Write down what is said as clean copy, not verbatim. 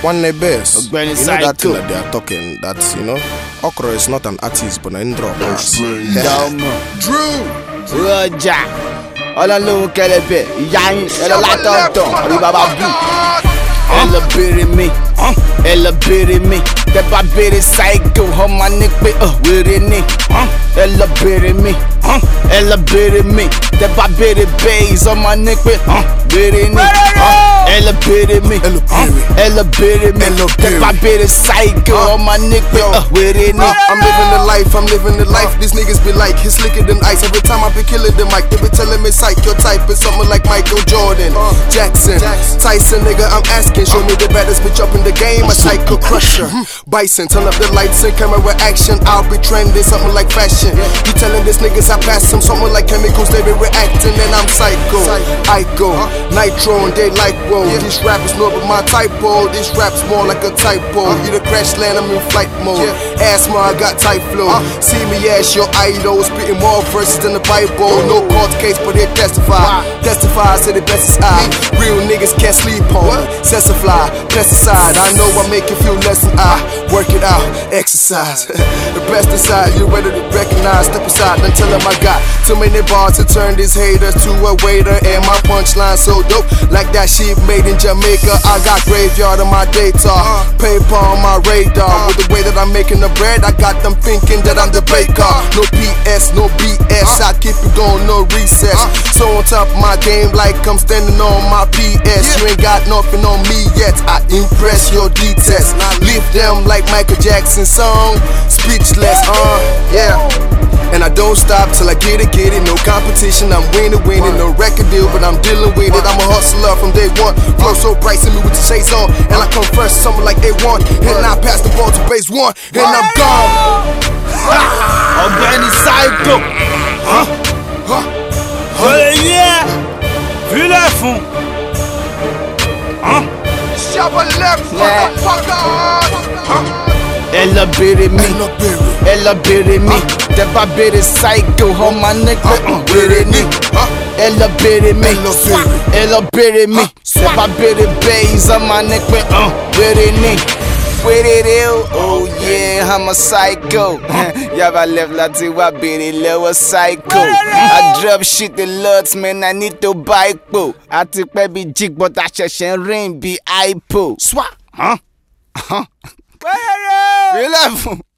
One best. You know that thing that they are talking, that's, Okro is not an artist, but an drop. Drew! Roger! Ọlọ́run kẹlẹ́bẹ̀, ìyá yín, ẹlọ látọ̀ọ̀tọ̀, orí bàbá bù. Ella bèrè mi, ella bèrè mi. Tẹ́ bá bèrè psycho, ọmọ ní pé wèrè ni. Ella bèrè mi, ella bèrè mi. Tẹ́ bá bèrè bass, ọmọ ní pé wèrè ni. Ella bèrè mi, ella bèrè mi. Tẹ́ bá bèrè psycho, ọmọ ní pé wèrè ni. I'm living the life. These niggas be like, he's slicker than ice. Every time I be killing the mic, they be telling me psych, your type is something like Michael Jordan, Jackson, Tyson, nigga, I'm asking. Show me the baddest bitch up in the game, a psycho crusher. Bison, turn up the lights and camera action. I'll be trending, something like fashion. You telling these niggas I pass them, something like chemicals, they be reacting, and I'm psycho. Ico, Nitro, and they like, whoa. This rap is not but my typo. This rap's more like a typo. You the crash land, I'm in flight mode. Asthma, I got tight flow. See me as your idol, spitting more verses than the Bible. No court case, but they testify. Testify, say the best is I. Real niggas can't sleep on. Fly, pesticide, I know I make you feel less than I work it out, exercise. The pesticide, you ready to recognize. Step aside and tell them I got too many bars to turn these haters to a waiter. And my punchline so dope, like that shit made in Jamaica. I got graveyard on my data, paper on my radar. With the way that I'm making the bread, I got them thinking that I'm the baker. No PS, no BS, I keep it going, no recess. So on top of my game like I'm standing on my PS. You ain't got nothing on me yet, I impress your detest. Leave them like Michael Jackson's song, speechless, yeah. And I don't stop till I get it, no competition, I'm winning, no record deal, but I'm dealing with it. I'm a hustler from day one, flow so bright, see me with the shades on. And I come first, something like A1, and I pass the ball to base one, and I'm gone. Ọ̀gbẹ́ni Psycho, yeah, filẹ̀ fún. Ella bèrè mi, ella bèrè mi. Tẹ́ bá bèrè psycho, ọmọ ní pé wèrè ni. Ella bèrè mi, ella bèrè mi. Tẹ́ bá bèrè bass, ọmọ ní pé wèrè ni. Oh yeah, I'm a psycho. Y'all left láti wá bèrè lọ́wọ́ psycho. I drop shit the lots, man, I need to buy po. Àti pẹ́ bí jig, but I ṣẹ̀ṣẹ̀ ń rìn bí iPo. Swap, Relax.